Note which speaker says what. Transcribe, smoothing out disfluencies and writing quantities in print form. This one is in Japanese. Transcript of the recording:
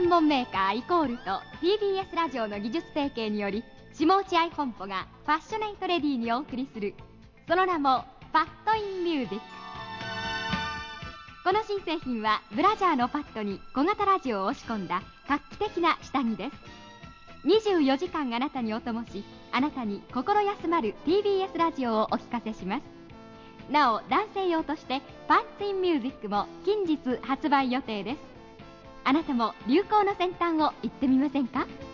Speaker 1: 専門メーカーイコールと TBS ラジオの技術提携により、下落合本舗がファッショネイトレディにお送りする、その名もパッドインミュージック。この新製品はブラジャーのパッドに小型ラジオを押し込んだ画期的な下着です。24時間あなたにお供し、あなたに心休まる TBS ラジオをお聞かせします。なお、男性用としてパンツインミュージックも近日発売予定です。あなたも流行の先端を行ってみませんか？